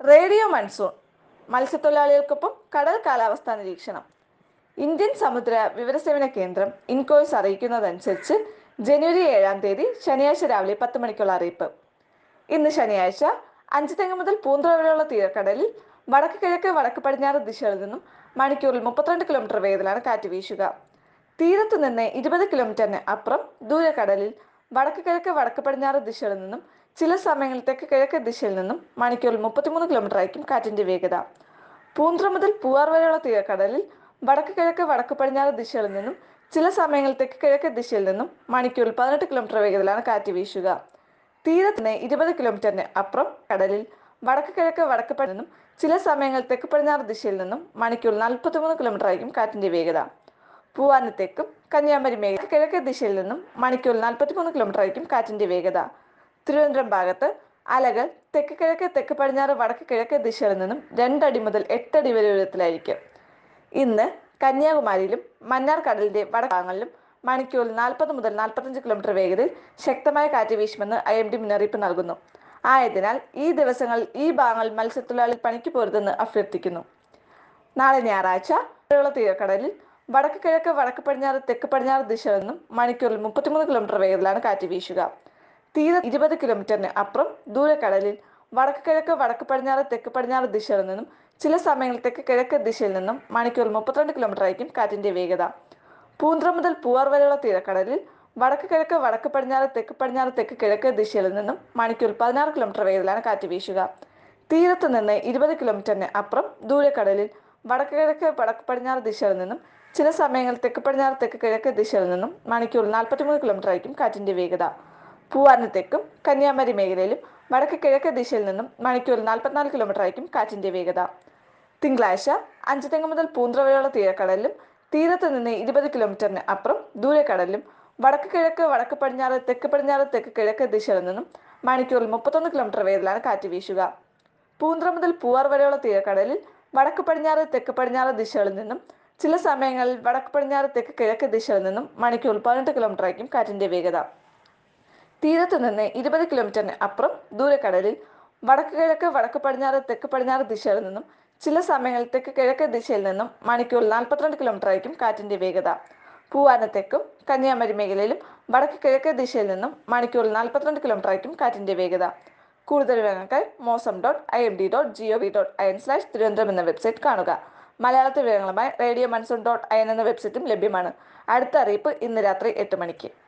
Radio monsoon മത്സ്യത്തൊഴിലാളികൾക്കൊപ്പം കടൽ കാലാവസ്ഥാ നിരീക്ഷണം. ഇന്ത്യൻ സമുദ്ര വിവരസേവന കേന്ദ്രം ഇൻകോയ്സ് അറിയിക്കുന്നതനുസരിച്ച് ജനുവരി 7-ാം തീയതി ശനിയാഴ്ച രാവിലെ 10 മണിക്കുള്ള അറിയിപ്പ്. ഇന്ന് ശനിയാഴ്ച അഞ്ചുതെങ്ങ് മുതൽ പൂന്തുറ വരെയുള്ള തീരക്കടലിൽ വടക്ക് കിഴക്ക് വടക്ക് പടിഞ്ഞാറ് ദിശകളിൽ നിന്നും മണിക്കൂറിൽ 32 കിലോമീറ്റർ വേഗത്തിലാണ് കാറ്റ് വീശുക. തീരത്തു നിന്ന് 20 കിലോമീറ്ററിന് അപ്പുറം ദൂരക്കടലിൽ വടക്ക് കിഴക്ക് വടക്ക് പടിഞ്ഞാറ് ദിശകളിൽ നിന്നും ചില സമയങ്ങളിൽ തെക്ക് കിഴക്ക് ദിശയിൽ നിന്നും മണിക്കൂറിൽ 33 കിലോമീറ്റർ ആയിരിക്കും കാറ്റിന്റെ വേഗത. പൂന്തുറ മുതൽ പൂവാർ വരെയുള്ള തീരക്കടലിൽ വടക്ക് കിഴക്ക് വടക്ക് പടിഞ്ഞാറ് ദിശകളിൽ നിന്നും ചില സമയങ്ങളിൽ തെക്ക് കിഴക്ക് ദിശയിൽ നിന്നും മണിക്കൂറിൽ 18 കിലോമീറ്റർ വേഗത്തിലാണ് കാറ്റ് വീശുക. തീരത്തിന് 20 കിലോമീറ്ററിന് അപ്പുറം കടലിൽ വടക്ക് കിഴക്ക് വടക്ക് പടിഞ്ഞാറ് നിന്നും ചില സമയങ്ങളിൽ തെക്ക് പടിഞ്ഞാറ് ദിശയിൽ നിന്നും മണിക്കൂറിൽ 43 കിലോമീറ്റർ ആയിരിക്കും കാറ്റിന്റെ വേഗത. പൂവാറിന് തെക്കും കന്യാകുമാരി മേഖല കിഴക്ക് ദിശയിൽ നിന്നും മണിക്കൂറിൽ 43 കിലോമീറ്റർ ആയിരിക്കും കാറ്റിന്റെ വേഗത. തിരുവനന്തപുരം ഭാഗത്ത് അലകൾ തെക്ക് കിഴക്ക് തെക്ക് പടിഞ്ഞാറ് വടക്ക് കിഴക്ക് ദിശകളിൽ നിന്നും 2 അടി മുതൽ 8 അടി വരെ ഉയരത്തിലായിരിക്കും. ഇന്ന് കന്യാകുമാരിയിലും മന്നാർ കടലിന്റെ വടഭാഗങ്ങളിലും മണിക്കൂറിൽ 40 മുതൽ 45 കിലോമീറ്റർ വേഗതയിൽ ശക്തമായ കാറ്റ് വീശുമെന്ന് IMD മുന്നറിയിപ്പ് നൽകുന്നു. ആയതിനാൽ ഈ ദിവസങ്ങളിൽ ഈ ഭാഗങ്ങളിൽ മത്സ്യത്തൊഴിലാളികൾ പണിക്ക് പോരുതെന്ന് അഭ്യർത്ഥിക്കുന്നു. നാളെ ഞായറാഴ്ച തീരക്കടലിൽ വടക്ക് കിഴക്ക് വടക്ക് പടിഞ്ഞാറ് തെക്ക് പടിഞ്ഞാറ് ദിശകളിൽ നിന്നും മണിക്കൂറിൽ 33 കിലോമീറ്റർ വേഗത്തിലാണ് കാറ്റ് വീശുക. തീരം 20 കിലോമീറ്ററിന് അപ്പുറം ദൂരക്കടലിൽ വടക്ക് കിഴക്ക് വടക്ക് പടിഞ്ഞാറ് തെക്ക് പടിഞ്ഞാറ് ദിശകളിൽ നിന്നും ചില സമയങ്ങളിൽ തെക്ക് കിഴക്ക് ദിശയിൽ നിന്നും മണിക്കൂറിൽ 32 കിലോമീറ്റർ ആയിരിക്കും കാറ്റിന്റെ വേഗത. പൂന്തുറ മുതൽ പൂവാർ വരെയുള്ള തീരക്കടലിൽ വടക്ക് കിഴക്ക് വടക്ക് പടിഞ്ഞാറ് തെക്ക് കിഴക്ക് ദിശകളിൽ നിന്നും മണിക്കൂറിൽ 16 കിലോമീറ്റർ വേഗത്തിലാണ് കാറ്റ് വീശുക. തീരത്ത് നിന്ന് 20 കിലോമീറ്ററിന് അപ്പുറം ദൂരക്കടലിൽ വടക്ക് കിഴക്ക് വടക്ക് പടിഞ്ഞാറ് ദിശകളിൽ നിന്നും ചില സമയങ്ങളിൽ തെക്ക് പടിഞ്ഞാറ് തെക്ക് കിഴക്ക് ദിശയിൽ നിന്നും മണിക്കൂറിൽ 43 കിലോമീറ്റർ ആയിരിക്കും കാറ്റിന്റെ വേഗത. പൂവാറിന് തെക്കും കന്യാകുമാരി മേഖലയിലും വടക്ക് കിഴക്ക് ദിശയിൽ നിന്നും മണിക്കൂറിൽ 44 കിലോമീറ്റർ ആയിരിക്കും കാറ്റിന്റെ വേഗത. തിങ്കളാഴ്ച അഞ്ചുതെങ്ങ് മുതൽ പൂന്തുറ വരെയുള്ള തീരക്കടലിലും തീരത്ത് നിന്ന് 20 കിലോമീറ്ററിന് അപ്പുറം ദൂരക്കടലിലും വടക്ക് കിഴക്ക് വടക്ക് പടിഞ്ഞാറ് തെക്ക് കിഴക്ക് ദിശയിൽ നിന്നും മണിക്കൂറിൽ 31 കിലോമീറ്റർ വേഗത്തിലാണ് കാറ്റ് വീശുക. പൂന്തുറ മുതൽ പൂവാർ വരെയുള്ള തീരക്കടലിൽ വടക്ക് പടിഞ്ഞാറ് തെക്ക് പടിഞ്ഞാറ് ദിശകളിൽ നിന്നും ചില സമയങ്ങളിൽ വടക്ക് പടിഞ്ഞാറ് തെക്ക് കിഴക്ക് ദിശയിൽ നിന്നും മണിക്കൂറിൽ 18 കിലോമീറ്റർ ആയിരിക്കും കാറ്റിന്റെ വേഗത. തീരത്തു നിന്ന് 20 കിലോമീറ്ററിന് അപ്പുറം ദൂരക്കടലിൽ വടക്ക് കിഴക്ക് വടക്ക് പടിഞ്ഞാറ് തെക്ക് പടിഞ്ഞാറ് ദിശകളിൽ നിന്നും ചില സമയങ്ങളിൽ തെക്ക് കിഴക്ക് ദിശയിൽ നിന്നും മണിക്കൂറിൽ 42 കിലോമീറ്റർ ആയിരിക്കും കാറ്റിന്റെ വേഗത. പൂവാറിന് തെക്കും കന്യാകുമാരി മേഖലയിലും വടക്ക് കിഴക്ക് ദിശയിൽ നിന്നും മണിക്കൂറിൽ 42 കിലോമീറ്റർ ആയിരിക്കും കാറ്റിന്റെ വേഗത. കൂടുതൽ വിവരങ്ങൾക്കായി mosam.imd.gov.in/തിരുവനന്തപുരം എന്ന വെബ്സൈറ്റ് കാണുക. മലയാളത്തിൽ വിവരങ്ങളുമായി radio monsoon.in എന്ന വെബ്സൈറ്റും ലഭ്യമാണ്. അടുത്ത അറിയിപ്പ് ഇന്ന് രാത്രി 8 മണിക്ക്.